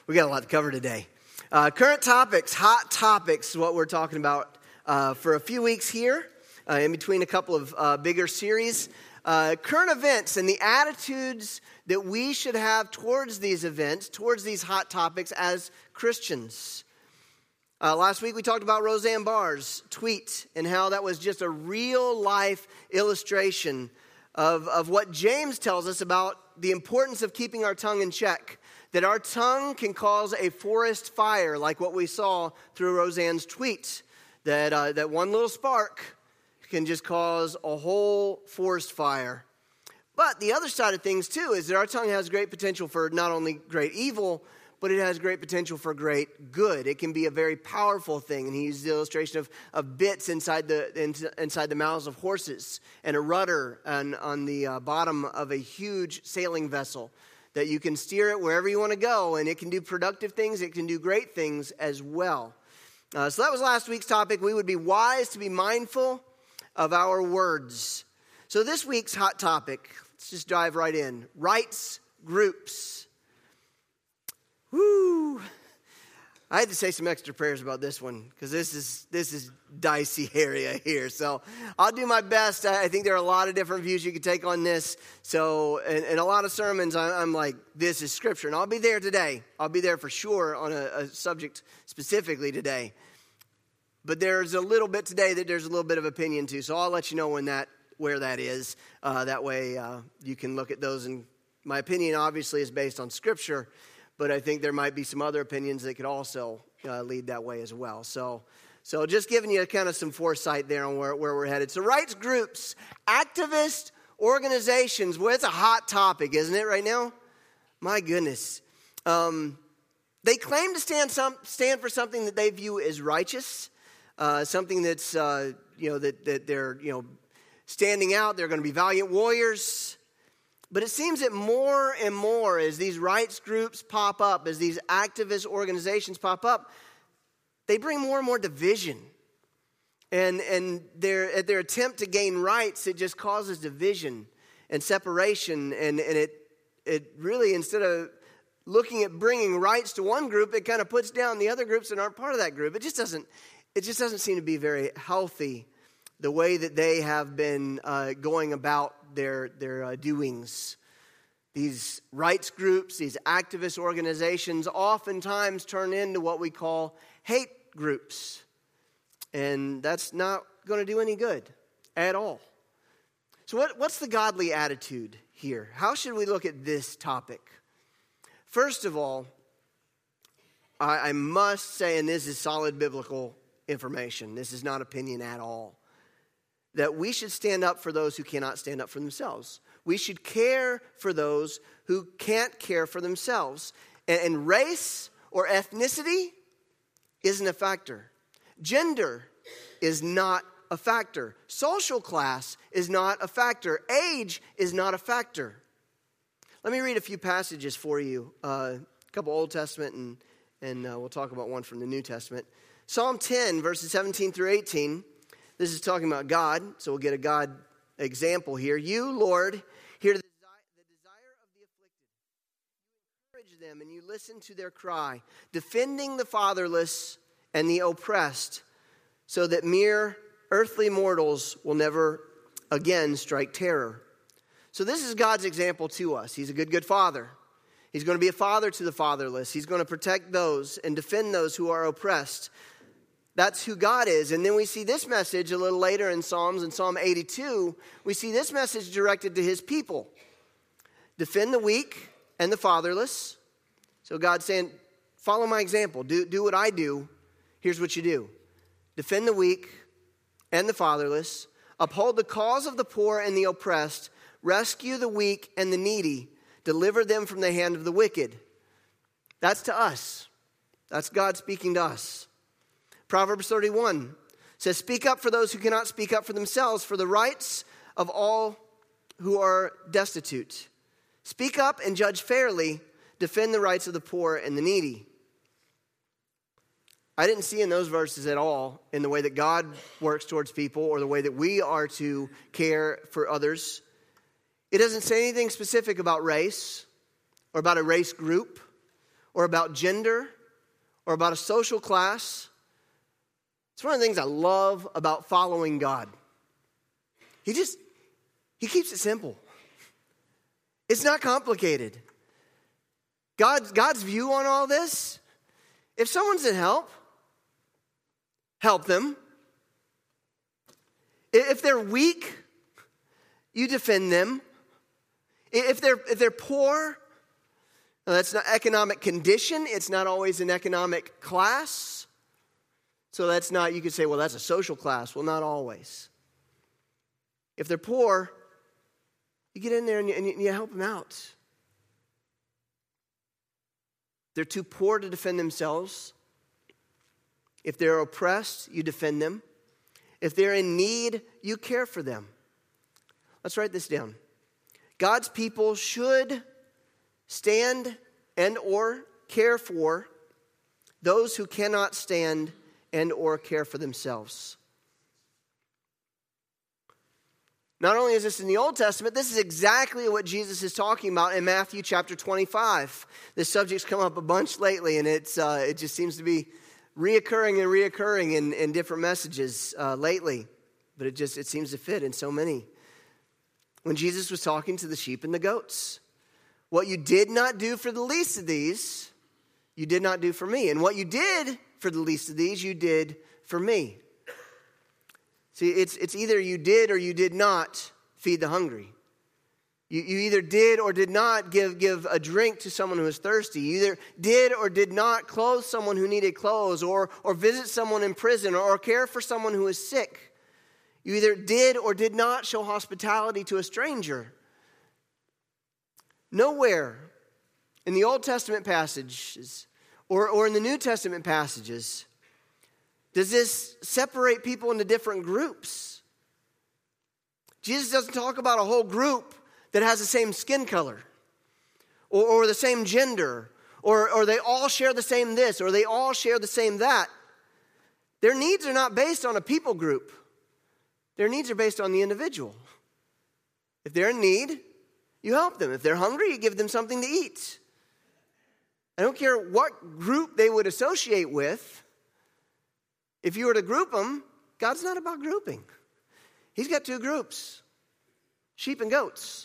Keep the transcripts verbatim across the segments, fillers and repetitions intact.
We got a lot to cover today. Uh, current topics, hot topics is what we're talking about uh, for a few weeks here, uh, in between a couple of uh, bigger series. Uh, current events and the attitudes that we should have towards these events, towards these hot topics as Christians. Uh, last week we talked about Roseanne Barr's tweet and how that was just a real life illustration of, of what James tells us about the importance of keeping our tongue in check. That our tongue can cause a forest fire, like what we saw through Roseanne's tweet. That uh, that one little spark can just cause a whole forest fire. But the other side of things, too, is that our tongue has great potential for not only great evil, but it has great potential for great good. It can be a very powerful thing. And he uses the illustration of, of bits inside the in, inside the mouths of horses and a rudder on, on the uh, bottom of a huge sailing vessel. That you can steer it wherever you want to go, and it can do productive things, it can do great things as well. Uh, so that was last week's topic. We would be wise to be mindful of our words. So this week's hot topic, let's just dive right in. Rights groups. Woo! I had to say some extra prayers about this one because this is this is dicey area here. So I'll do my best. I think there are a lot of different views you could take on this. So in, in a lot of sermons, I'm like, this is Scripture. And I'll be there today. I'll be there for sure on a, a subject specifically today. But there's a little bit today that there's a little bit of opinion to. So I'll let you know when that where that is. Uh, that way uh, you can look at those. And my opinion obviously is based on Scripture. But I think there might be some other opinions that could also uh, lead that way as well. So so just giving you kind of some foresight there on where, where we're headed. So rights groups, activist organizations. Well, it's a hot topic, isn't it, right now? My goodness. Um, they claim to stand some stand for something that they view as righteous, uh, something that's, uh, you know, that, that they're, you know, standing out. They're going to be valiant warriors. But it seems that more and more as these rights groups pop up, as these activist organizations pop up, they bring more and more division. And and their at their attempt to gain rights, it just causes division and separation. And, and it it really, instead of looking at bringing rights to one group, it kind of puts down the other groups that aren't part of that group. It just doesn't, it just doesn't seem to be very healthy, the way that they have been uh, going about their their uh, doings. These rights groups, these activist organizations oftentimes turn into what we call hate groups. And that's not going to do any good at all. So what, what's the godly attitude here? How should we look at this topic? First of all, I, I must say, and this is solid biblical information, this is not opinion at all, that we should stand up for those who cannot stand up for themselves. We should care for those who can't care for themselves. And, and race or ethnicity isn't a factor. Gender is not a factor. Social class is not a factor. Age is not a factor. Let me read a few passages for you. Uh, a couple Old Testament and, and uh, we'll talk about one from the New Testament. Psalm ten, verses seventeen through eighteen. This is talking about God, so we'll get a God example here. You, Lord, hear the desire of the afflicted. You encourage them and you listen to their cry, defending the fatherless and the oppressed, so that mere earthly mortals will never again strike terror. So this is God's example to us. He's a good, good father. He's going to be a father to the fatherless. He's going to protect those and defend those who are oppressed. That's who God is. And then we see this message a little later in Psalms, in Psalm eighty-two. We see this message directed to his people. Defend the weak and the fatherless. So God's saying, follow my example. Do, do what I do. Here's what you do. Defend the weak and the fatherless. Uphold the cause of the poor and the oppressed. Rescue the weak and the needy. Deliver them from the hand of the wicked. That's to us. That's God speaking to us. Proverbs thirty-one says, speak up for those who cannot speak up for themselves, for the rights of all who are destitute. Speak up and judge fairly. Defend the rights of the poor and the needy. I didn't see in those verses at all in the way that God works towards people or the way that we are to care for others. It doesn't say anything specific about race or about a race group or about gender or about a social class. It's one of the things I love about following God. He just, he keeps it simple. It's not complicated. God's, God's view on all this, if someone's in help, help them. If they're weak, you defend them. If they're, if they're poor, that's not economic condition. It's not always an economic class. So that's not, you could say, well, that's a social class. Well, not always. If they're poor, you get in there and you, and you help them out. They're too poor to defend themselves. If they're oppressed, you defend them. If they're in need, you care for them. Let's write this down. God's people should stand and or care for those who cannot stand and or care for themselves. Not only is this in the Old Testament, this is exactly what Jesus is talking about in Matthew chapter twenty-five. This subject's come up a bunch lately, and it's uh, it just seems to be reoccurring and reoccurring in, in different messages uh, lately. But it just it seems to fit in so many. When Jesus was talking to the sheep and the goats, what you did not do for the least of these, you did not do for me. And what you did for the least of these, you did for me. See, it's it's either you did or you did not feed the hungry. You, you either did or did not give, give a drink to someone who was thirsty. You either did or did not clothe someone who needed clothes, or, or visit someone in prison, or, or care for someone who is sick. You either did or did not show hospitality to a stranger. Nowhere in the Old Testament passages or, or in the New Testament passages does this separate people into different groups. Jesus doesn't talk about a whole group that has the same skin color or, or the same gender, or, or they all share the same this, or they all share the same that. Their needs are not based on a people group. Their needs are based on the individual. If they're in need, you help them. If they're hungry, you give them something to eat. I don't care what group they would associate with. If you were to group them, God's not about grouping. He's got two groups, sheep and goats.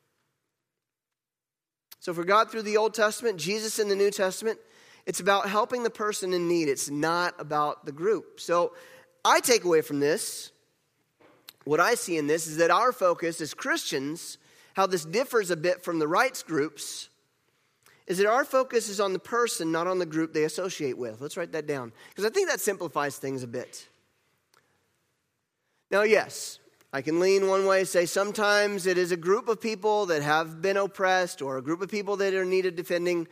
So for God through the Old Testament, Jesus in the New Testament, it's about helping the person in need. It's not about the group. So I take away from this, what I see in this is that our focus as Christians, how this differs a bit from the rights groups, is that our focus is on the person, not on the group they associate with. Let's write that down, because I think that simplifies things a bit. Now, yes, I can lean one way and say sometimes it is a group of people that have been oppressed or a group of people that are needed defending.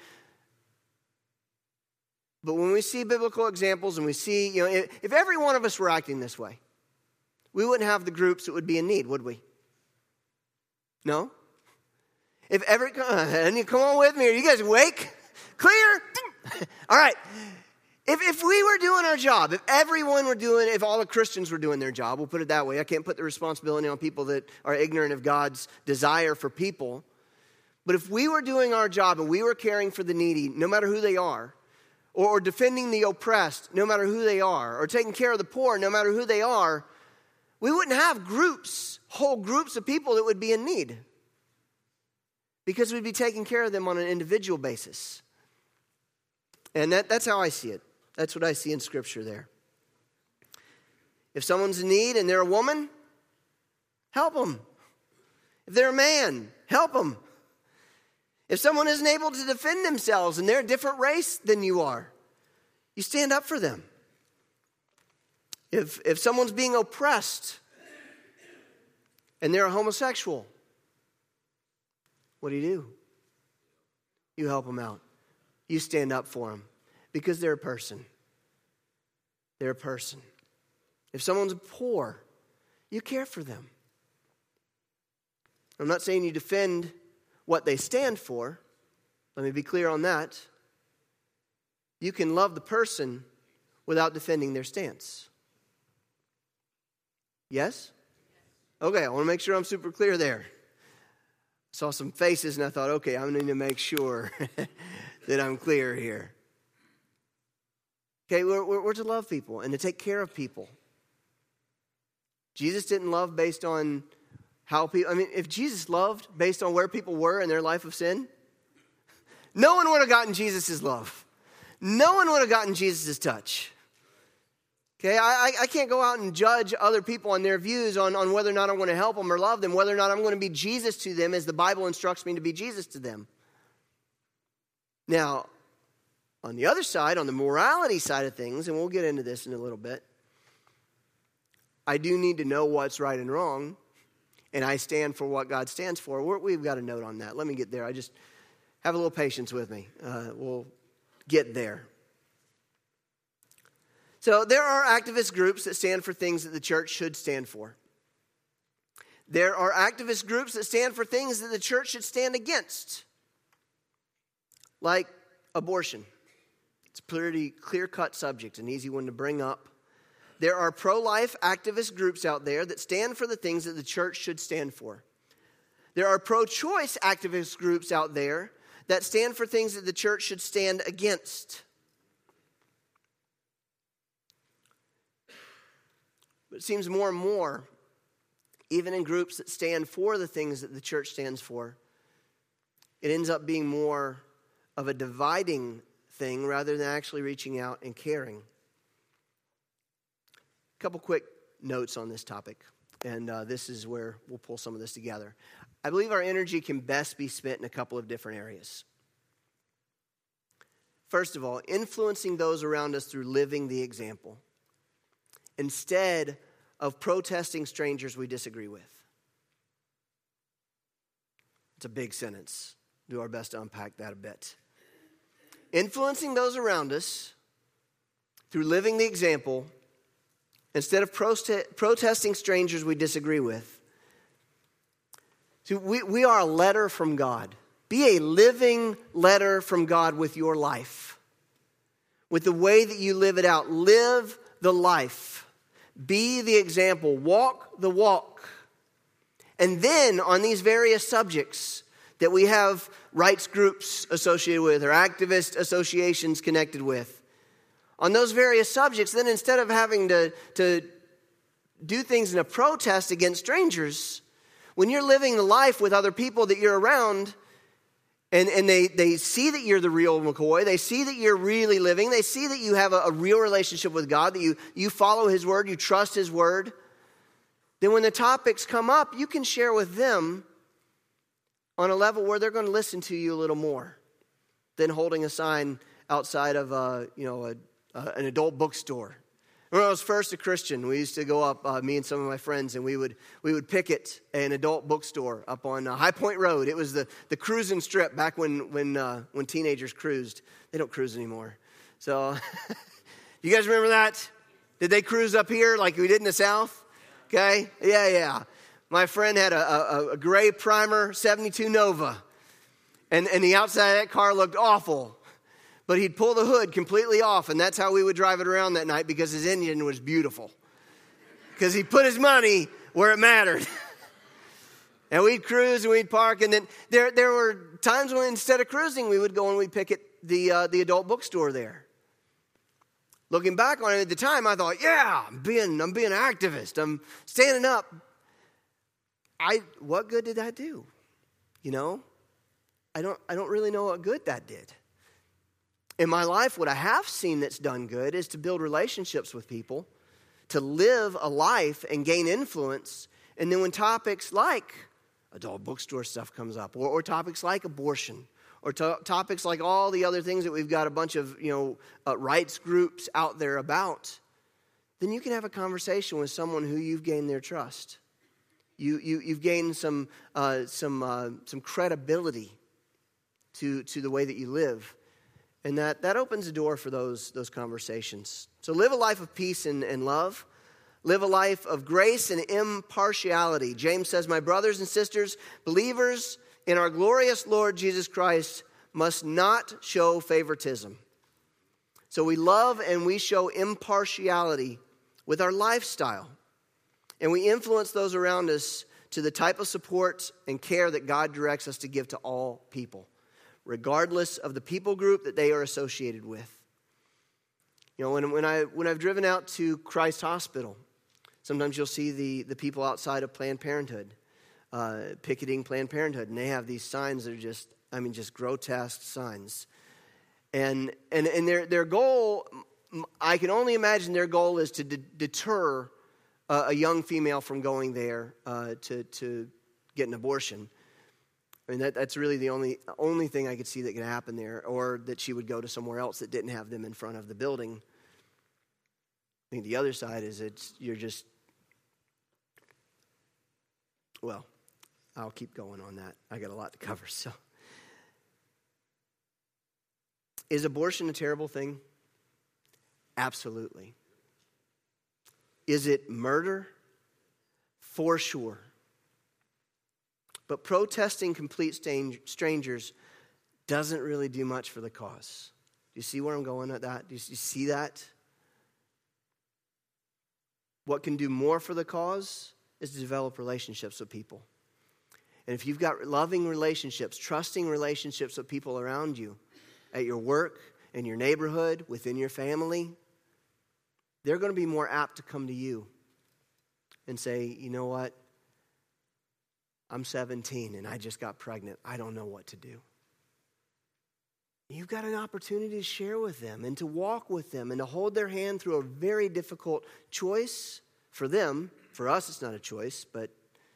But when we see biblical examples and we see, you know, if, if every one of us were acting this way, we wouldn't have the groups that would be in need, would we? No? If every, and you come on with me, are you guys awake? Clear? All right. If if we were doing our job, if everyone were doing, if all the Christians were doing their job, we'll put it that way. I can't put the responsibility on people that are ignorant of God's desire for people. But if we were doing our job and we were caring for the needy, no matter who they are, or, or defending the oppressed, no matter who they are, or taking care of the poor, no matter who they are, we wouldn't have groups, whole groups of people that would be in need. Because we'd be taking care of them on an individual basis. And that, that's how I see it. That's what I see in Scripture there. If someone's in need and they're a woman, help them. If they're a man, help them. If someone isn't able to defend themselves and they're a different race than you are, you stand up for them. If, if someone's being oppressed and they're a homosexual, what do you do? You help them out. You stand up for them because they're a person. They're a person. If someone's poor, you care for them. I'm not saying you defend what they stand for. Let me be clear on that. You can love the person without defending their stance. Yes? Okay, I want to make sure I'm super clear there. Saw some faces and I thought, okay, I need to make sure that I'm clear here. Okay, we're, we're, we're to love people and to take care of people. Jesus didn't love based on how people, I mean, if Jesus loved based on where people were in their life of sin, no one would have gotten Jesus' love. No one would have gotten Jesus' touch. Okay, I, I can't go out and judge other people on their views on, on whether or not I'm going to help them or love them, whether or not I'm going to be Jesus to them as the Bible instructs me to be Jesus to them. Now, on the other side, on the morality side of things, and we'll get into this in a little bit, I do need to know what's right and wrong, and I stand for what God stands for. We're, we've got a note on that. Let me get there. I just have a little patience with me. Uh, we'll get there. So there are activist groups that stand for things that the church should stand for. There are activist groups that stand for things that the church should stand against, like abortion. It's a pretty clear-cut subject, an easy one to bring up. There are pro-life activist groups out there that stand for the things that the church should stand for. There are pro-choice activist groups out there that stand for things that the church should stand against. But it seems more and more, even in groups that stand for the things that the church stands for, it ends up being more of a dividing thing rather than actually reaching out and caring. A couple quick notes on this topic, and uh, this is where we'll pull some of this together. I believe our energy can best be spent in a couple of different areas. First of all, influencing those around us through living the example, instead of protesting strangers we disagree with. It's a big sentence. Do our best to unpack that a bit. Influencing those around us through living the example, instead of prote- protesting strangers we disagree with. See, we, we are a letter from God. Be a living letter from God with your life, with the way that you live it out. Live the life. Be the example. Walk the walk. And then on these various subjects that we have rights groups associated with or activist associations connected with, on those various subjects, then instead of having to, to do things in a protest against strangers, when you're living the life with other people that you're around, and, and they, they see that you're the real McCoy, they see that you're really living, they see that you have a, a real relationship with God, that you, you follow His Word, you trust His Word, then when the topics come up, you can share with them on a level where they're going to listen to you a little more than holding a sign outside of a, you know, a, a, an adult bookstore. When I was first a Christian, we used to go up, uh, me and some of my friends, and we would we would picket an adult bookstore up on uh, High Point Road. It was the, the cruising strip back when when uh, when teenagers cruised. They don't cruise anymore. So, you guys remember that? Did they cruise up here like we did in the South? Okay, yeah, yeah. My friend had a, a, a gray primer seventy-two Nova, and and the outside of that car looked awful. But he'd pull the hood completely off, and that's how we would drive it around that night because his engine was beautiful. Because he put his money where it mattered. And we'd cruise and we'd park, and then there there were times when instead of cruising, we would go and we'd picket the uh, the adult bookstore there. Looking back on it at the time, I thought, yeah, I'm being I'm being an activist. I'm standing up. I what good did that do? You know, I don't I don't really know what good that did. In my life, what I have seen that's done good is to build relationships with people, to live a life and gain influence. And then when topics like adult bookstore stuff comes up, or, or topics like abortion, or to, topics like all the other things that we've got a bunch of, you know, uh, rights groups out there about, then you can have a conversation with someone who you've gained their trust. You, you, you've gained some, uh, some, uh, some credibility to, to the way that you live. And that, that opens the door for those, those conversations. So live a life of peace and, and love. Live a life of grace and impartiality. James says, my brothers and sisters, believers in our glorious Lord Jesus Christ must not show favoritism. So we love and we show impartiality with our lifestyle. And we influence those around us to the type of support and care that God directs us to give to all people. regardless of the people group that they are associated with. You know, when, when, I, when I've driven out to Christ Hospital, sometimes you'll see the, the people outside of Planned Parenthood, uh, picketing Planned Parenthood, and they have these signs that are just, I mean, just grotesque signs. And and, and their, their goal, I can only imagine their goal is to de- deter uh, a young female from going there uh, to, to get an abortion. I mean, that, that's really the only only thing I could see that could happen there, or that she would go to somewhere else that didn't have them in front of the building. I think the other side is it's you're just, well, I'll keep going on that. I got a lot to cover. So, is abortion a terrible thing? Absolutely. Is it murder? For sure. But protesting complete strangers doesn't really do much for the cause. Do you see where I'm going at that? Do you see that? What can do more for the cause is to develop relationships with people. And if you've got loving relationships, trusting relationships with people around you, at your work, in your neighborhood, within your family, they're going to be more apt to come to you and say, you know what? I'm seventeen and I just got pregnant. I don't know what to do. You've got an opportunity to share with them and to walk with them and to hold their hand through a very difficult choice for them. For us, it's not a choice, but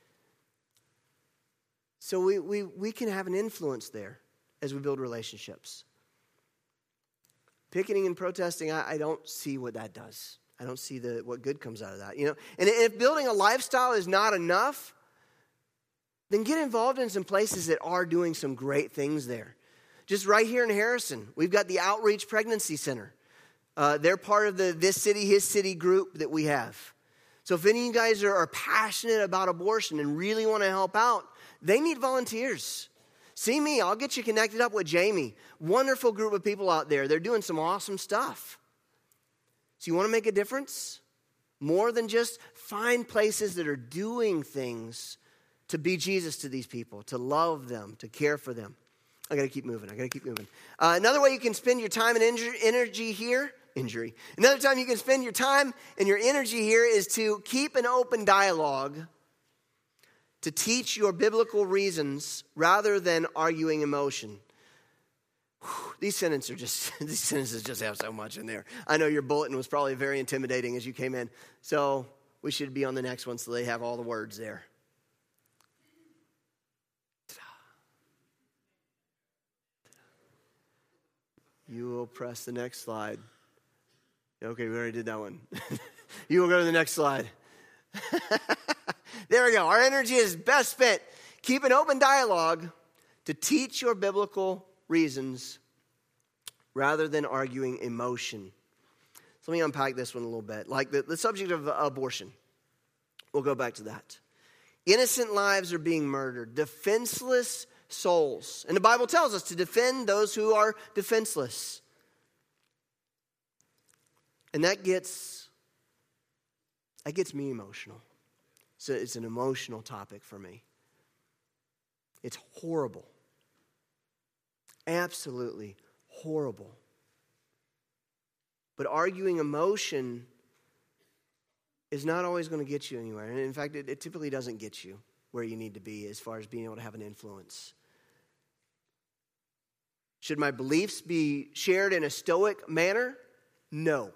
so we we, we can have an influence there as we build relationships. Picketing and protesting, I, I don't see what that does. I don't see the what good comes out of that. You know, and if building a lifestyle is not enough, then get involved in some places that are doing some great things there. Just right here in Harrison, we've got the Outreach Pregnancy Center. Uh, they're part of the This City, His City group that we have. So if any of you guys are, are passionate about abortion and really want to help out, they need volunteers. See me, I'll get you connected up with Jamie. Wonderful group of people out there. They're doing some awesome stuff. So you want to make a difference? More than just find places that are doing things to be Jesus to these people, to love them, to care for them. I got to keep moving. I got to keep moving. Uh, another way you can spend your time and injury, energy here, injury. Another time you can spend your time and your energy here is to keep an open dialogue, to teach your biblical reasons rather than arguing emotion. Whew, these sentences are just these sentences just have so much in there. I know your bulletin was probably very intimidating as you came in, so we should be on the next one so they have all the words there. You will press the next slide. Okay, we already did that one. You will go to the next slide. There we go. Our energy is best spent. Keep an open dialogue to teach your biblical reasons rather than arguing emotion. So let me unpack this one a little bit. Like the, the subject of abortion. We'll go back to that. Innocent lives are being murdered. Defenseless souls. And the Bible tells us to defend those who are defenseless. And that gets, that gets me emotional. So it's an emotional topic for me. It's horrible. Absolutely horrible. But arguing emotion is not always going to get you anywhere. And in fact, it, it typically doesn't get you where you need to be as far as being able to have an influence. Should my beliefs be shared in a stoic manner? No.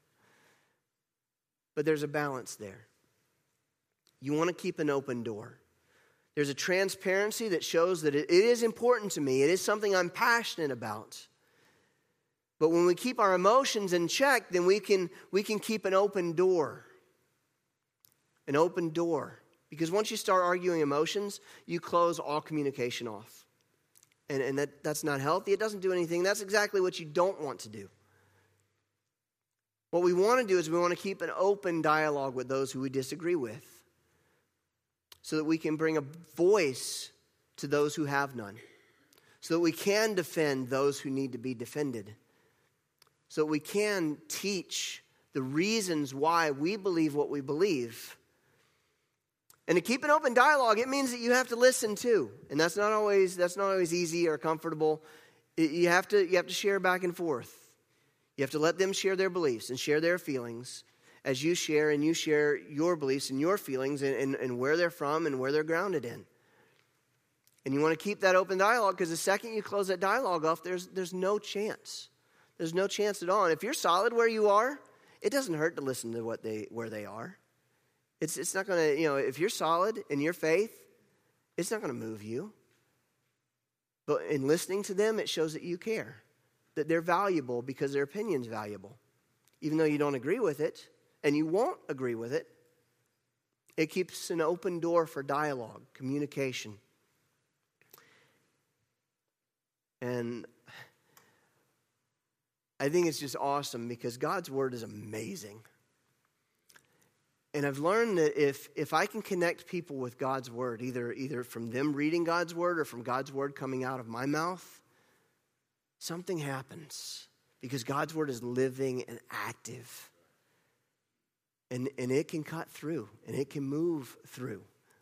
But there's a balance there. You want to keep an open door. There's a transparency that shows that it is important to me. It is something I'm passionate about. But when we keep our emotions in check, then we can, we can keep an open door. An open door. Because once you start arguing emotions, you close all communication off. And, and that, that's not healthy. It doesn't do anything. That's exactly what you don't want to do. What we want to do is we want to keep an open dialogue with those who we disagree with, so that we can bring a voice to those who have none, so that we can defend those who need to be defended, so that we can teach the reasons why we believe what we believe. And to keep an open dialogue, it means that you have to listen too. And that's not always that's not always easy or comfortable. You have to, you have to share back and forth. You have to let them share their beliefs and share their feelings as you share and you share your beliefs and your feelings and, and, and where they're from and where they're grounded in. And you want to keep that open dialogue, because the second you close that dialogue off, there's, there's no chance. There's no chance at all. And if you're solid where you are, it doesn't hurt to listen to what they where they are. It's, it's not going to, you know, if you're solid in your faith, it's not going to move you. But in listening to them, it shows that you care, that they're valuable because their opinion's valuable. Even though you don't agree with it, and you won't agree with it, it keeps an open door for dialogue, communication. And I think it's just awesome because God's word is amazing. And I've learned that if if I can connect people with God's word, either, either from them reading God's word or from God's word coming out of my mouth, something happens. Because God's word is living and active. And, and it can cut through, and it can move through.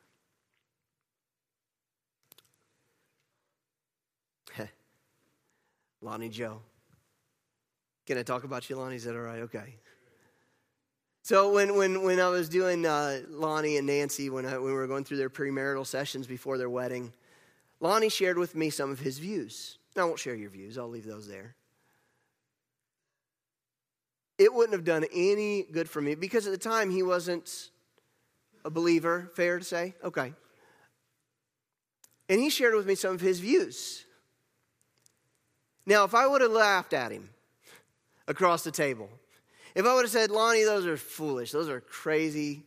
Lonnie Joe. Can I talk about you, Lonnie? Is that all right? Okay. So when when when I was doing uh, Lonnie and Nancy, when, I, when we were going through their premarital sessions before their wedding, Lonnie shared with me some of his views. Now, I won't share your views. I'll leave those there. It wouldn't have done any good for me because at the time he wasn't a believer, fair to say? Okay. And he shared with me some of his views. Now, if I would have laughed at him across the table, if I would have said, Lonnie, those are foolish, those are crazy,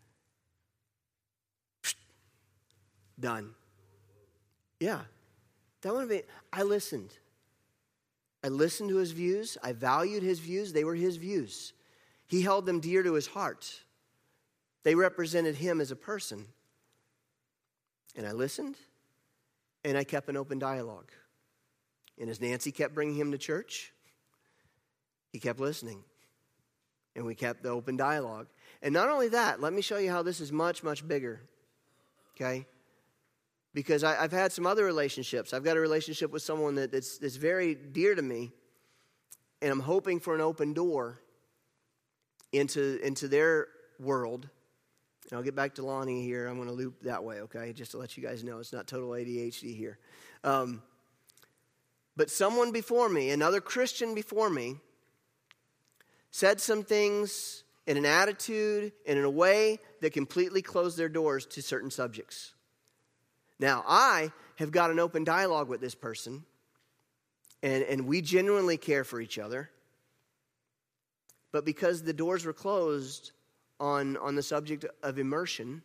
done. Yeah, that would have been, I listened. I listened to his views. I valued his views. They were his views. He held them dear to his heart. They represented him as a person. And I listened, and I kept an open dialogue. And as Nancy kept bringing him to church, he kept listening. And we kept the open dialogue. And not only that, let me show you how this is much, much bigger. Okay? Because I, I've had some other relationships. I've got a relationship with someone that, that's, that's very dear to me. And I'm hoping for an open door into, into their world. And I'll get back to Lonnie here. I'm going to loop that way, okay? Just to let you guys know, it's not total A D H D here. Um, but someone before me, another Christian before me, said some things in an attitude and in a way that completely closed their doors to certain subjects. Now, I have got an open dialogue with this person, and, and we genuinely care for each other. But because the doors were closed on, on the subject of immersion,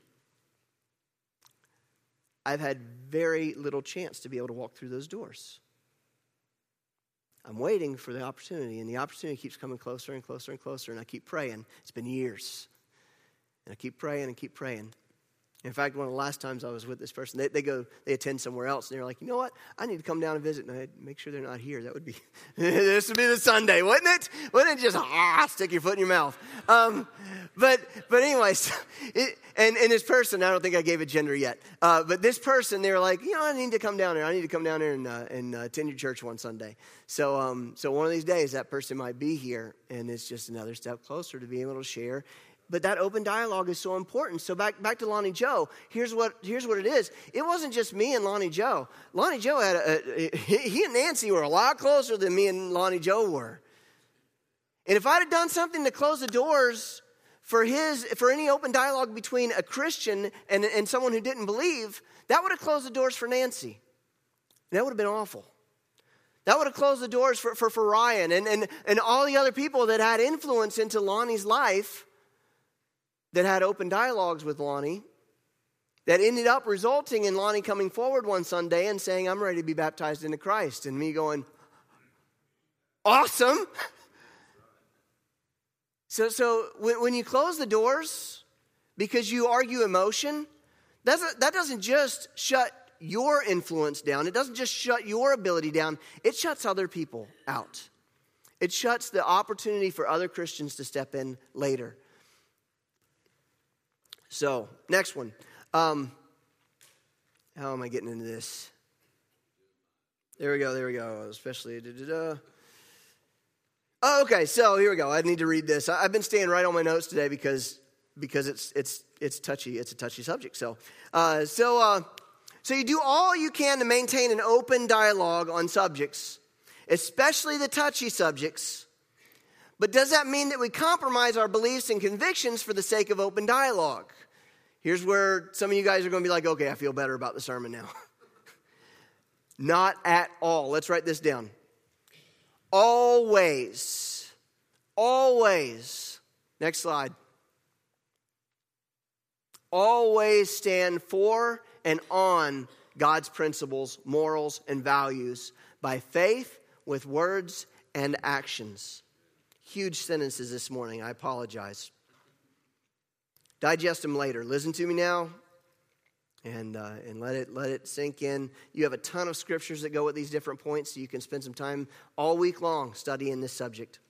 I've had very little chance to be able to walk through those doors. I'm waiting for the opportunity, and the opportunity keeps coming closer and closer and closer, and I keep praying. It's been years. And I keep praying and keep praying. In fact, one of the last times I was with this person, they, they go, they attend somewhere else, and they're like, you know what? I need to come down and visit, and I'd make sure they're not here. That would be, this would be the Sunday, wouldn't it? Wouldn't it just, ah, stick your foot in your mouth? Um, but, but anyways, it, and, and this person, I don't think I gave a gender yet, uh, but this person, they were like, you know, I need to come down here. I need to come down here and, uh, and uh, attend your church one Sunday. So, um, so one of these days, that person might be here, and it's just another step closer to be able to share. But that open dialogue is so important. So back back to Lonnie Joe, here's what here's what it is. It wasn't just me and Lonnie Joe. Lonnie Joe had a, a he and Nancy were a lot closer than me and Lonnie Joe were. And if I'd have done something to close the doors for his for any open dialogue between a Christian and, and someone who didn't believe, that would have closed the doors for Nancy. And that would have been awful. That would have closed the doors for, for, for Ryan and, and, and all the other people that had influence into Lonnie's life, that had open dialogues with Lonnie, that ended up resulting in Lonnie coming forward one Sunday and saying, I'm ready to be baptized into Christ. And me going, awesome. So, so when, when you close the doors because you argue emotion, that's, that doesn't just shut your influence down. It doesn't just shut your ability down. It shuts other people out. It shuts the opportunity for other Christians to step in later. So, next one. Um, how am I getting into this? There we go, there we go. Especially, da-da-da. Oh, okay, so here we go. I need to read this. I've been staying right on my notes today because because it's it's it's touchy. It's a touchy subject. So, uh, so, uh, so you do all you can to maintain an open dialogue on subjects, especially the touchy subjects. But does that mean that we compromise our beliefs and convictions for the sake of open dialogue? Here's where some of you guys are going to be like, okay, I feel better about the sermon now. Not at all. Let's write this down. Always, always, next slide. Always stand for and on God's principles, morals, and values by faith with words and actions. Huge sentences this morning. I apologize. Digest them later. Listen to me now. And uh, and let it let it sink in. You have a ton of scriptures that go with these different points, so you can spend some time all week long studying this subject.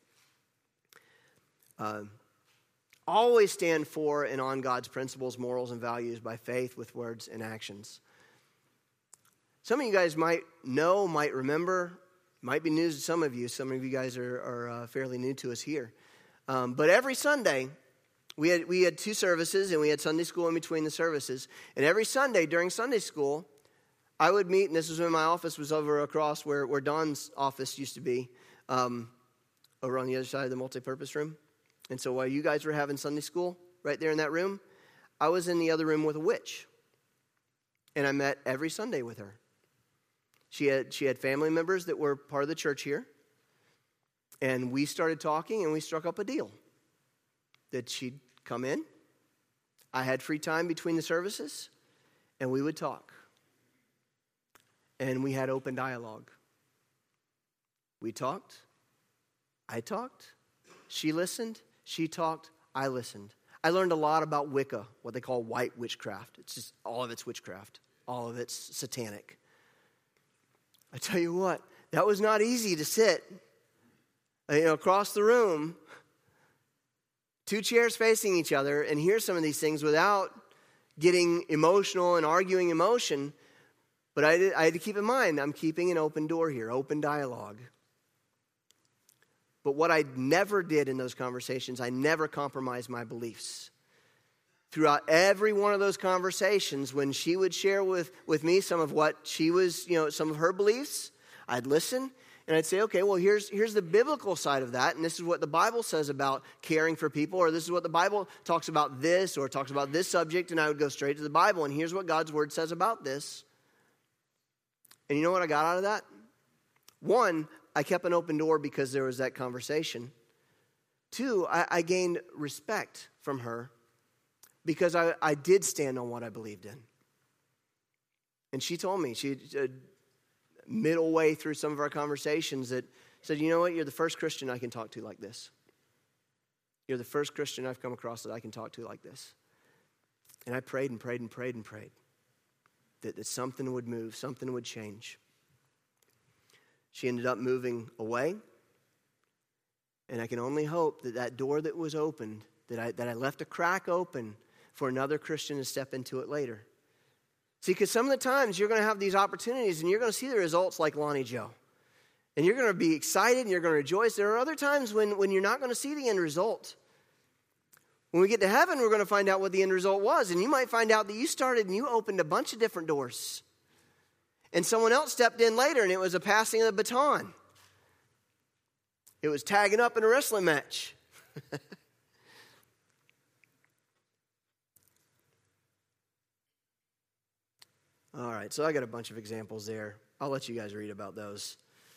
Uh, always stand for and on God's principles, morals, and values by faith with words and actions. Some of you guys might know, might remember, might be news to some of you. Some of you guys are, are uh, fairly new to us here. Um, but every Sunday, We had we had two services, and we had Sunday school in between the services. And every Sunday during Sunday school, I would meet, and this was when my office was over across where, where Don's office used to be, um, over on the other side of the multipurpose room. And so while you guys were having Sunday school right there in that room, I was in the other room with a witch. And I met every Sunday with her. She had she had family members that were part of the church here. And we started talking, and we struck up a deal that she'd come in. I had free time between the services, and we would talk. And we had open dialogue. We talked. I talked. She listened. She talked. I listened. I learned a lot about Wicca, what they call white witchcraft. It's just all of it's witchcraft. All of it's satanic. I tell you what, that was not easy to sit, you know, across the room, two chairs facing each other, and hear some of these things without getting emotional and arguing emotion. But I, did, I had to keep in mind, I'm keeping an open door here, open dialogue. But what I never did in those conversations, I never compromised my beliefs. Throughout every one of those conversations, when she would share with, with me some of what she was, you know, some of her beliefs, I'd listen. And I'd say, okay, well, here's here's the biblical side of that, and this is what the Bible says about caring for people, or this is what the Bible talks about this, or talks about this subject, and I would go straight to the Bible, and here's what God's Word says about this. And you know what I got out of that? One, I kept an open door because there was that conversation. Two, I, I gained respect from her because I, I did stand on what I believed in. And she told me, she... Uh, middle way through some of our conversations that said, you know what, you're the first Christian I can talk to like this. You're the first Christian I've come across that I can talk to like this. And I prayed and prayed and prayed and prayed that, that something would move, something would change. She ended up moving away. And I can only hope that that door that was opened, that I, that I left a crack open for another Christian to step into it later. See, because some of the times you're going to have these opportunities and you're going to see the results like Lonnie Joe. And you're going to be excited and you're going to rejoice. There are other times when, when you're not going to see the end result. When we get to heaven, we're going to find out what the end result was. And you might find out that you started and you opened a bunch of different doors. And someone else stepped in later and it was a passing of the baton. It was tagging up in a wrestling match. All right, so I got a bunch of examples there. I'll let you guys read about those.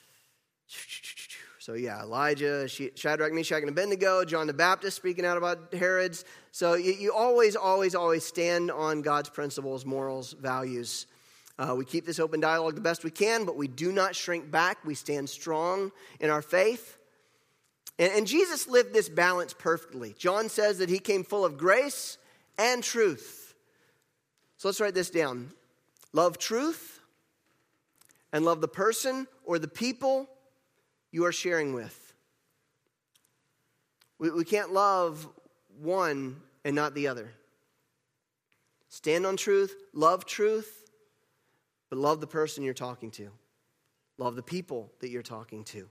So yeah, Elijah, Shadrach, Meshach, and Abednego, John the Baptist speaking out about Herod's. So you, you always, always, always stand on God's principles, morals, values. Uh, we keep this open dialogue the best we can, but we do not shrink back. We stand strong in our faith. And, and Jesus lived this balance perfectly. John says that he came full of grace and truth. So let's write this down. Love truth and love the person or the people you are sharing with. We, we can't love one and not the other. Stand on truth, love truth, but love the person you're talking to. Love the people that you're talking to.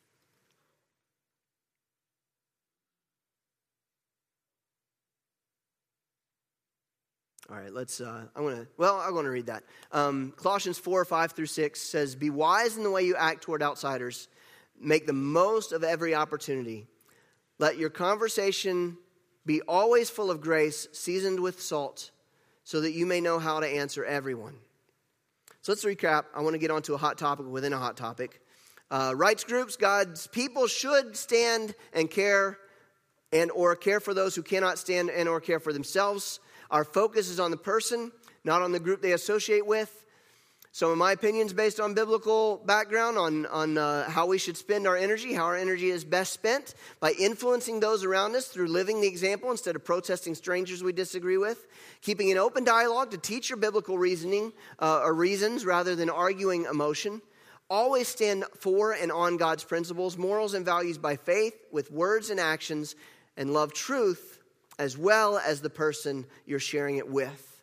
All right, let's, uh, I'm going to, well, I'm going to read that. Um, Colossians four, five through six says, be wise in the way you act toward outsiders. Make the most of every opportunity. Let your conversation be always full of grace, seasoned with salt, so that you may know how to answer everyone. So let's recap. I want to get onto a hot topic within a hot topic. Uh, rights groups, God's people should stand and care and or care for those who cannot stand and or care for themselves. Our focus is on the person, not on the group they associate with. Some of my opinions based on biblical background on, on uh, how we should spend our energy, how our energy is best spent by influencing those around us through living the example instead of protesting strangers we disagree with, keeping an open dialogue to teach your biblical reasoning uh, or reasons rather than arguing emotion. Always stand for and on God's principles, morals, and values by faith with words and actions, and love truth as well as the person you're sharing it with.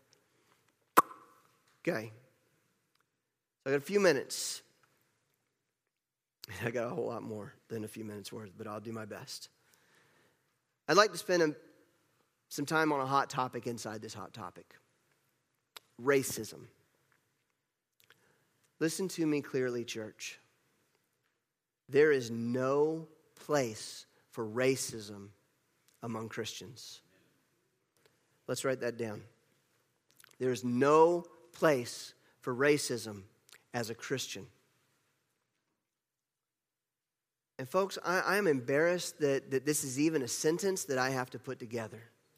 Okay. I got a few minutes. I got a whole lot more than a few minutes worth, but I'll do my best. I'd like to spend a, some time on a hot topic inside this hot topic. Racism. Listen to me clearly, church. There is no place for racism among Christians. Let's write that down. There is no place for racism as a Christian. And folks, I, I am embarrassed that, that this is even a sentence that I have to put together.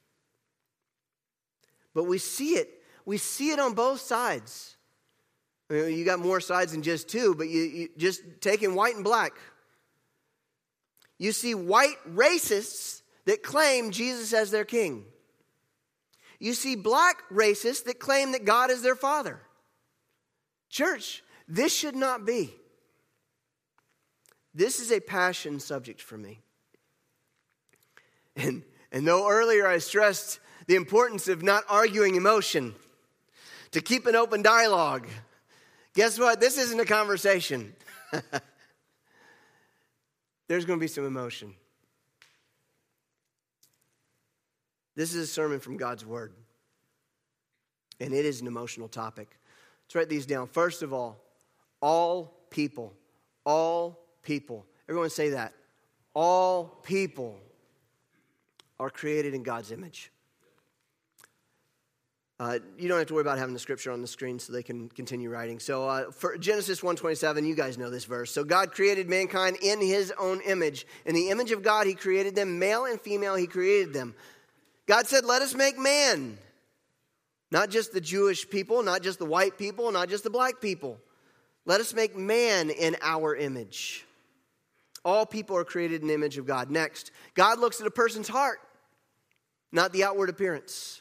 But we see it. We see it on both sides. I mean, you got more sides than just two, but you, you just taking white and black. You see white racists that claim Jesus as their king. You see black racists that claim that God is their father. Church, this should not be. This is a passion subject for me. And, and though earlier I stressed the importance of not arguing emotion, to keep an open dialogue, guess what? This isn't a conversation. There's going to be some emotion. This is a sermon from God's Word. And it is an emotional topic. Let's write these down. First of all, all people, all people. Everyone say that. All people are created in God's image. Uh, you don't have to worry about having the scripture on the screen so they can continue writing. So uh, for Genesis one twenty-seven, you guys know this verse. So God created mankind in his own image. In the image of God, he created them. Male and female, he created them. God said, let us make man. Not just the Jewish people, not just the white people, not just the black people. Let us make man in our image. All people are created in the image of God. Next, God looks at a person's heart, not the outward appearance.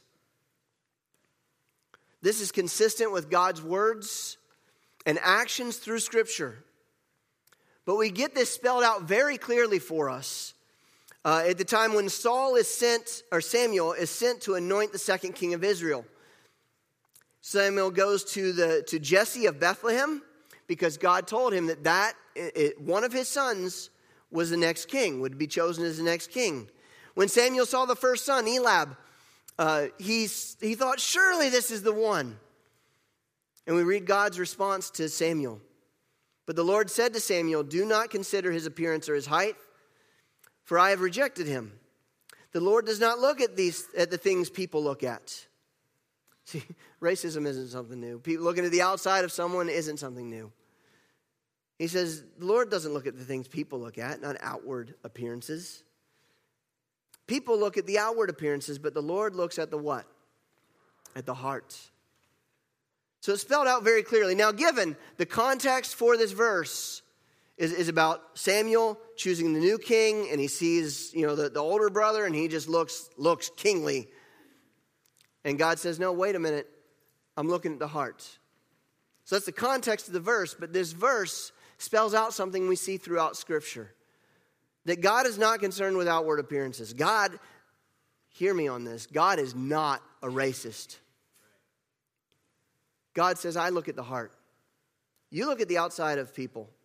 This is consistent with God's words and actions through Scripture. But we get this spelled out very clearly for us uh, at the time when Saul is sent, or Samuel is sent to anoint the second king of Israel. Samuel goes to the to Jesse of Bethlehem because God told him that that it, one of his sons was the next king, would be chosen as the next king. When Samuel saw the first son, Eliab, uh, he, he thought, surely this is the one. And we read God's response to Samuel. But the Lord said to Samuel, do not consider his appearance or his height, for I have rejected him. The Lord does not look at these at the things people look at. See, racism isn't something new. People looking at the outside of someone isn't something new. He says, the Lord doesn't look at the things people look at, not outward appearances. People look at the outward appearances, but the Lord looks at the what? At the heart. So it's spelled out very clearly. Now, given the context for this verse is, is about Samuel choosing the new king, and he sees, you know, the, the older brother, and he just looks looks kingly. And God says, no, wait a minute. I'm looking at the heart. So that's the context of the verse, but this verse spells out something we see throughout Scripture. That God is not concerned with outward appearances. God, hear me on this, God is not a racist. God says, I look at the heart. You look at the outside of people.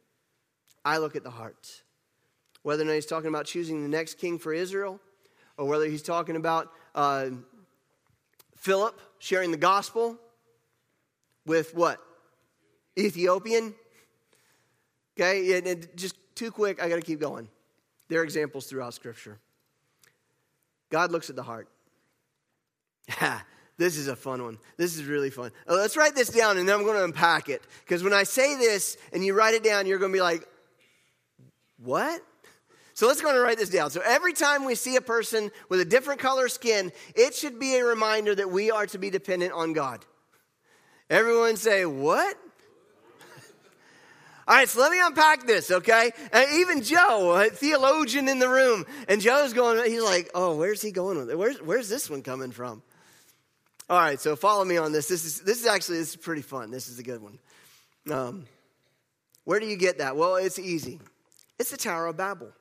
I look at the heart. Whether or not he's talking about choosing the next king for Israel, or whether he's talking about uh, Philip sharing the gospel with what? Ethiopian. Okay, and, and just too quick, I got to keep going. There are examples throughout Scripture. God looks at the heart. This is a fun one. This is really fun. Uh, let's write this down, and then I'm going to unpack it. Because when I say this, and you write it down, you're going to be like, what? So let's go and write this down. So every time we see a person with a different color skin, it should be a reminder that we are to be dependent on God. Everyone say, what? All right, so let me unpack this, okay? And even Joe, a theologian in the room, and Joe's going, he's like, oh, where's he going with it? Where's, where's this one coming from? All right, so follow me on this. This is this is actually this is pretty fun. This is a good one. Um, where do you get that? Well, it's easy. It's the Tower of Babel.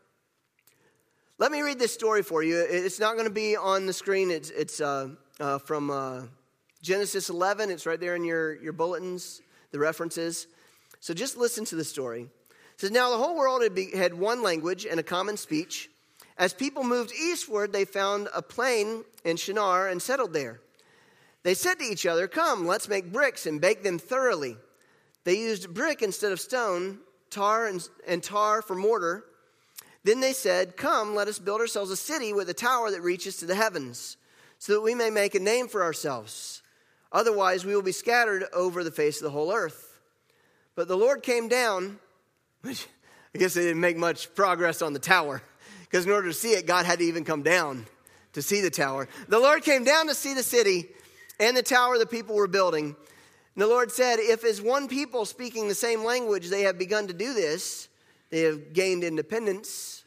Let me read this story for you. It's not going to be on the screen. It's it's uh, uh, from uh, Genesis eleven. It's right there in your, your bulletins, the references. So just listen to the story. It says, now the whole world had, be, had one language and a common speech. As people moved eastward, they found a plain in Shinar and settled there. They said to each other, come, let's make bricks and bake them thoroughly. They used brick instead of stone, tar and, and tar for mortar. Then they said, come, let us build ourselves a city with a tower that reaches to the heavens, so that we may make a name for ourselves. Otherwise, we will be scattered over the face of the whole earth. But the Lord came down, which I guess they didn't make much progress on the tower, because in order to see it, God had to even come down to see the tower. The Lord came down to see the city and the tower the people were building. And the Lord said, if as one people speaking the same language they have begun to do this, they have gained independence,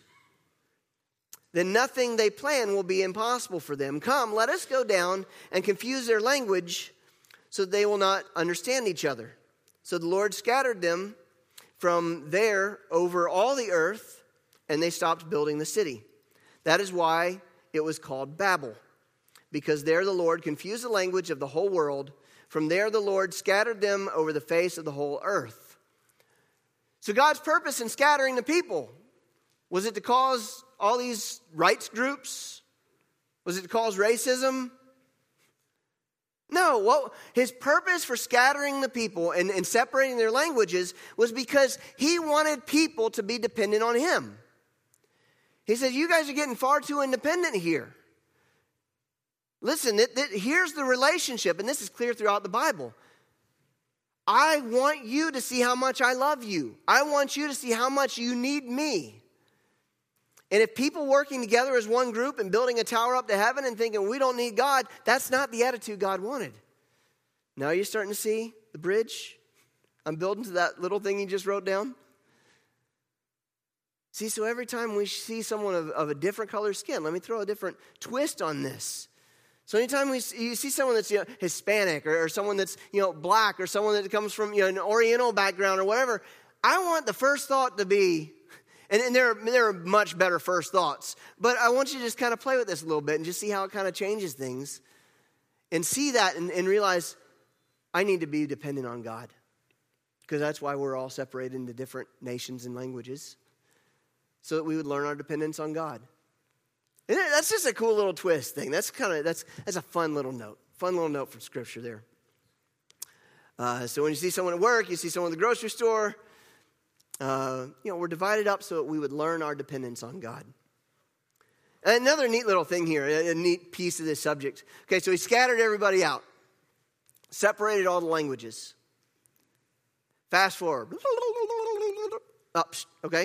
then nothing they plan will be impossible for them. Come, let us go down and confuse their language so that they will not understand each other. So the Lord scattered them from there over all the earth, and they stopped building the city. That is why it was called Babel, because there the Lord confused the language of the whole world. From there the Lord scattered them over the face of the whole earth. So God's purpose in scattering the people, was it to cause all these rights groups? Was it to cause racism? No, what his purpose for scattering the people and, and separating their languages was because he wanted people to be dependent on him. He said, you guys are getting far too independent here. Listen, it, it, here's the relationship, and this is clear throughout the Bible. I want you to see how much I love you. I want you to see how much you need me. And if people working together as one group and building a tower up to heaven and thinking we don't need God, that's not the attitude God wanted. Now you're starting to see the bridge I'm building to that little thing you just wrote down? See, so every time we see someone of, of a different color skin, let me throw a different twist on this. So anytime we see, you see someone that's you know, Hispanic or, or someone that's you know black or someone that comes from you know, an Oriental background or whatever, I want the first thought to be, and, and there, are, there are much better first thoughts, but I want you to just kind of play with this a little bit and just see how it kind of changes things and see that and, and realize I need to be dependent on God, because that's why we're all separated into different nations and languages, so that we would learn our dependence on God. And that's just a cool little twist thing. That's kind of that's that's a fun little note. Fun little note from Scripture there. Uh, so when you see someone at work, you see someone at the grocery store, uh, you know, we're divided up so that we would learn our dependence on God. And another neat little thing here, a, a neat piece of this subject. Okay, so he scattered everybody out, separated all the languages. Fast forward. Up, okay?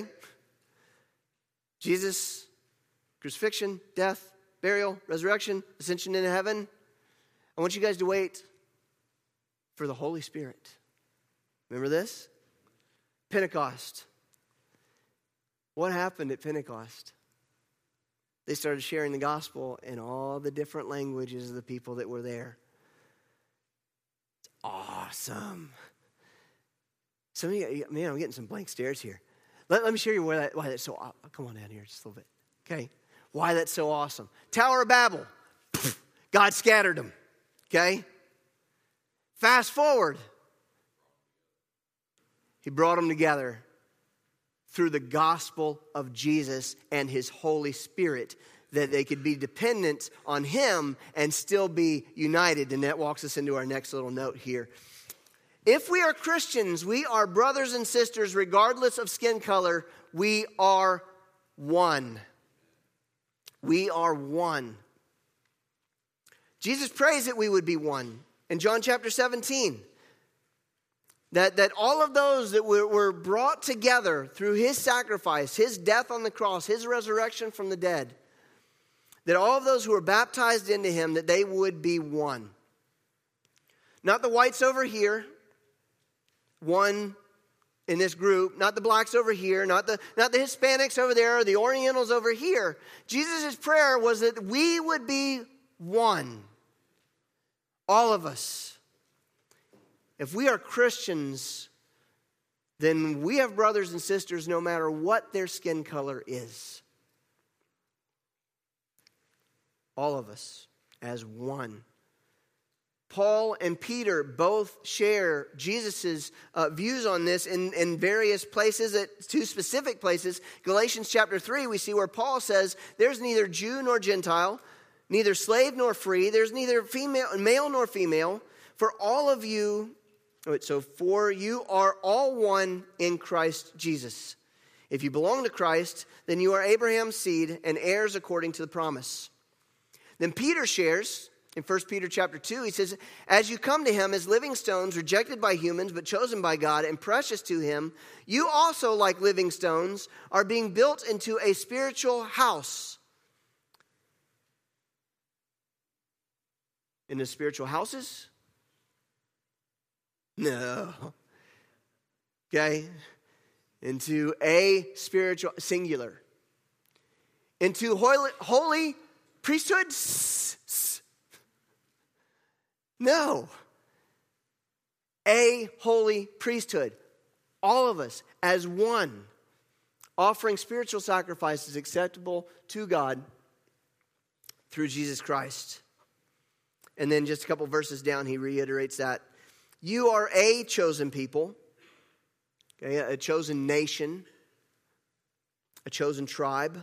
Jesus, crucifixion, death, burial, resurrection, ascension into heaven. I want you guys to wait for the Holy Spirit. Remember this? Pentecost. What happened at Pentecost? They started sharing the gospel in all the different languages of the people that were there. It's awesome. Some of you, man, I'm getting some blank stares here. Let, let me show you why, that, why that's so awesome. Come on down here just a little bit. Okay. Why that's so awesome. Tower of Babel. God scattered them. Okay. Fast forward. He brought them together through the gospel of Jesus and his Holy Spirit, that they could be dependent on him and still be united. And that walks us into our next little note here. If we are Christians, we are brothers and sisters, regardless of skin color. We are one. We are one. Jesus prays that we would be one. In John chapter seventeen, that, that all of those that were, were brought together through his sacrifice, his death on the cross, his resurrection from the dead, that all of those who were baptized into him, that they would be one. Not the whites over here, one in this group, not the blacks over here, not the, not the Hispanics over there, or the Orientals over here. Jesus' prayer was that we would be one. All of us. If we are Christians, then we have brothers and sisters no matter what their skin color is. All of us as one. Paul and Peter both share Jesus' uh, views on this in, in various places, at two specific places. Galatians chapter three, we see where Paul says, there's neither Jew nor Gentile, neither slave nor free, there's neither female, male nor female, for all of you, so for you are all one in Christ Jesus. If you belong to Christ, then you are Abraham's seed and heirs according to the promise. Then Peter shares in First Peter chapter two, he says, as you come to him as living stones, rejected by humans, but chosen by God and precious to him, you also, like living stones, are being built into a spiritual house. In the spiritual houses? No. Okay. Into a spiritual, singular. Into holy, holy priesthood? No. A holy priesthood. All of us as one, offering spiritual sacrifices acceptable to God through Jesus Christ. And then just a couple verses down, he reiterates that. You are a chosen people, okay, a chosen nation, a chosen tribe,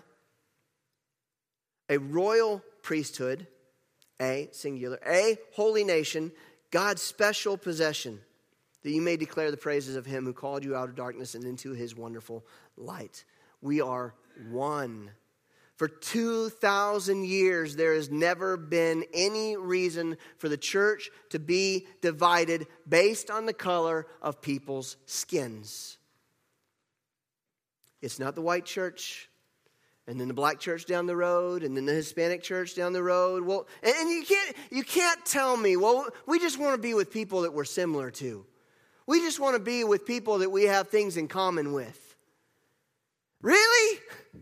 a royal priesthood, a, singular, a holy nation, God's special possession, that you may declare the praises of him who called you out of darkness and into his wonderful light. We are one. For two thousand years, there has never been any reason for the church to be divided based on the color of people's skins. It's not the white church, and then the black church down the road, and then the Hispanic church down the road. Well, and, and you can't you can't tell me, well, we just want to be with people that we're similar to. We just want to be with people that we have things in common with. Really?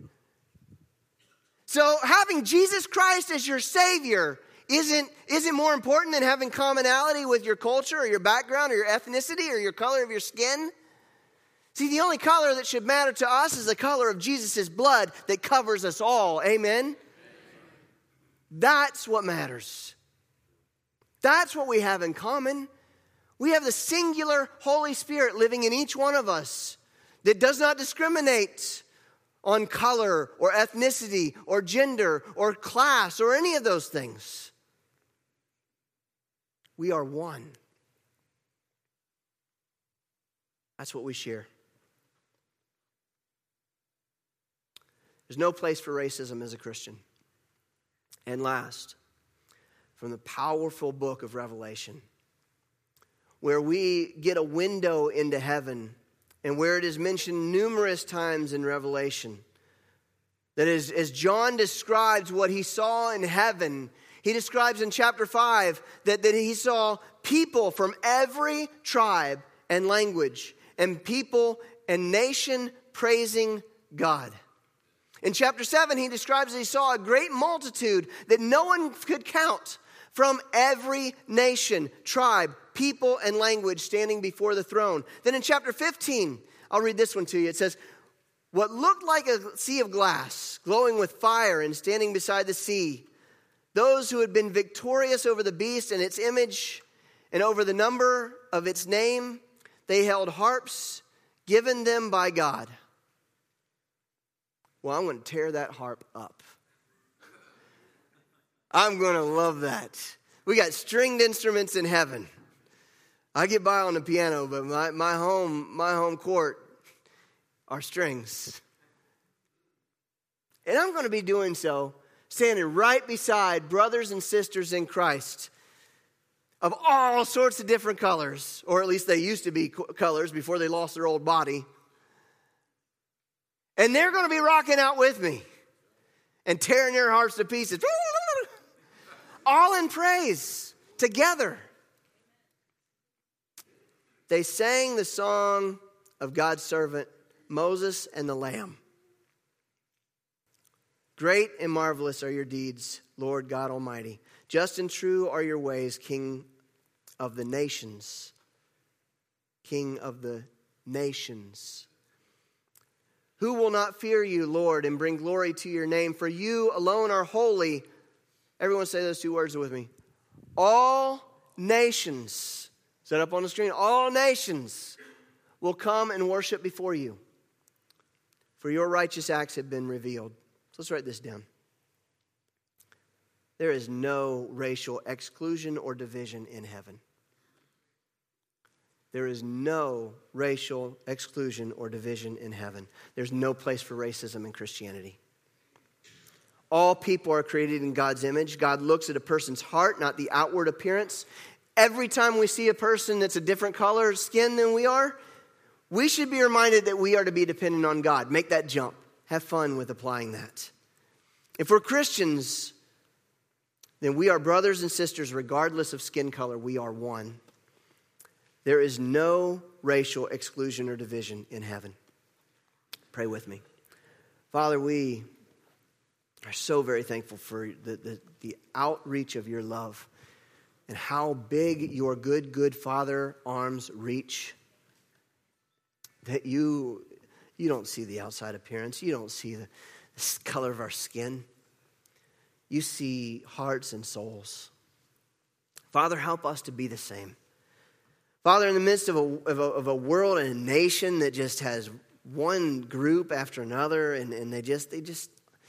So having Jesus Christ as your Savior isn't, isn't more important than having commonality with your culture or your background or your ethnicity or your color of your skin? See, the only color that should matter to us is the color of Jesus' blood that covers us all. Amen? That's what matters. That's what we have in common. We have the singular Holy Spirit living in each one of us that does not discriminate on color or ethnicity or gender or class or any of those things. We are one. That's what we share. There's no place for racism as a Christian. And last, from the powerful book of Revelation, where we get a window into heaven, and where it is mentioned numerous times in Revelation, that as, as John describes what he saw in heaven, he describes in chapter five that, that he saw people from every tribe and language, and people and nation praising God. In chapter seven, he describes that he saw a great multitude that no one could count from every nation, tribe, people, and language standing before the throne. Then in chapter fifteen, I'll read this one to you. It says, what looked like a sea of glass, glowing with fire and standing beside the sea, those who had been victorious over the beast and its image and over the number of its name, they held harps given them by God. Well, I'm going to tear that harp up. I'm going to love that. We got stringed instruments in heaven. I get by on the piano, but my, my home my home court are strings. And I'm going to be doing so, standing right beside brothers and sisters in Christ of all sorts of different colors, or at least they used to be colors before they lost their old body. And they're going to be rocking out with me and tearing their hearts to pieces. All in praise together. They sang the song of God's servant Moses and the Lamb. Great and marvelous are your deeds, Lord God Almighty. Just and true are your ways, King of the nations. King of the nations. Who will not fear you, Lord, and bring glory to your name? For you alone are holy. Everyone say those two words with me. All nations. Set up on the screen. All nations will come and worship before you. For your righteous acts have been revealed. So let's write this down. There is no racial exclusion or division in heaven. There is no racial exclusion or division in heaven. There's no place for racism in Christianity. All people are created in God's image. God looks at a person's heart, not the outward appearance. Every time we see a person that's a different color skin than we are, we should be reminded that we are to be dependent on God. Make that jump. Have fun with applying that. If we're Christians, then we are brothers and sisters regardless of skin color. We are one. There is no racial exclusion or division in heaven. Pray with me. Father, we are so very thankful for the, the, the outreach of your love and how big your good, good Father arms reach. That you, you don't see the outside appearance. You don't see the, the color of our skin. You see hearts and souls. Father, help us to be the same. Father, in the midst of a, of a, of a world and a nation that just has one group after another, and, and they just, they just,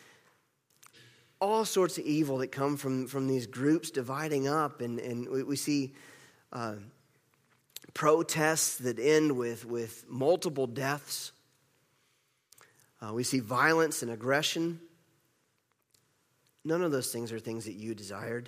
all sorts of evil that come from, from these groups dividing up, and, and we, we see uh, protests that end with, with multiple deaths. Uh, we see violence and aggression. None of those things are things that you desired.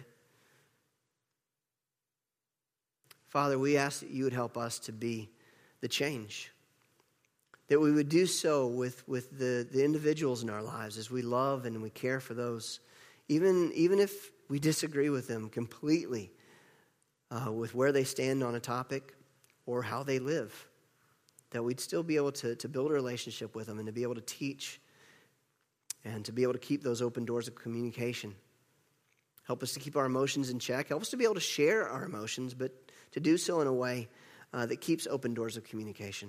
Father, we ask that you would help us to be the change. That we would do so with, with the, the individuals in our lives as we love and we care for those. Even, even if we disagree with them completely uh, with where they stand on a topic or how they live. That we'd still be able to, to build a relationship with them and to be able to teach and to be able to keep those open doors of communication. Help us to keep our emotions in check. Help us to be able to share our emotions, but to do so in a way uh, that keeps open doors of communication.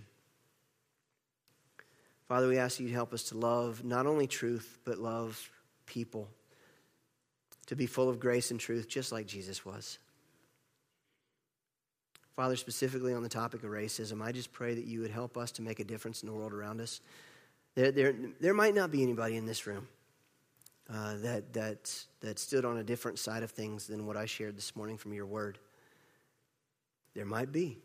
Father, we ask you to help us to love not only truth, but love people. To be full of grace and truth, just like Jesus was. Father, specifically on the topic of racism, I just pray that you would help us to make a difference in the world around us. There, there, there might not be anybody in this room uh, that, that, that stood on a different side of things than what I shared this morning from your word. There might be.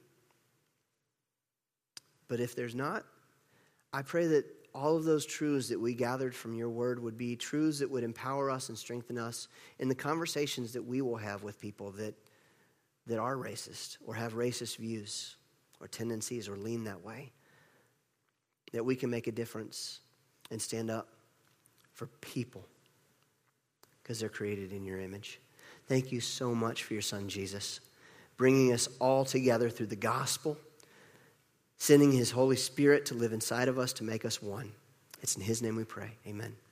But if there's not, I pray that all of those truths that we gathered from your word would be truths that would empower us and strengthen us in the conversations that we will have with people that, that are racist or have racist views or tendencies or lean that way. That we can make a difference and stand up for people because they're created in your image. Thank you so much for your son, Jesus, bringing us all together through the gospel, sending his Holy Spirit to live inside of us to make us one. It's in his name we pray. Amen.